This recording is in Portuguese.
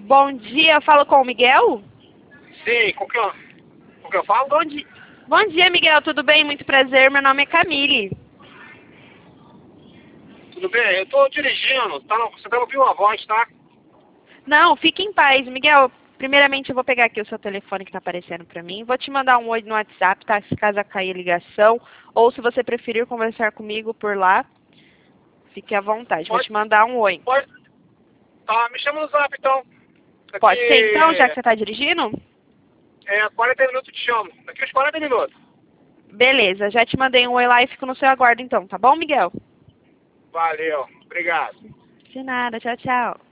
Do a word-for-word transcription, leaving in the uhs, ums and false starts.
Bom dia, eu falo com o Miguel? Sim, com quem eu, com quem eu falo? Bom dia. Bom dia, Miguel, tudo bem? Muito prazer, meu nome é Camille. Tudo bem? Eu tô dirigindo, tá no, você tá ouvindo uma voz, tá? Não, fique em paz, Miguel. Primeiramente eu vou pegar aqui o seu telefone que está aparecendo para mim. Vou te mandar um oi no WhatsApp, tá? Se caso cair a ligação. Ou se você preferir conversar comigo por lá, fique à vontade. Vou Pode, te mandar um oi. pode. Tá, me chama no zap então. Daqui, Pode ser então, já que você está dirigindo? É, quarenta minutos te chamo. Daqui uns quarenta minutos. Beleza, já te mandei um oi lá e fico no seu aguardo então, tá bom, Miguel? Valeu, obrigado. De nada, tchau, tchau.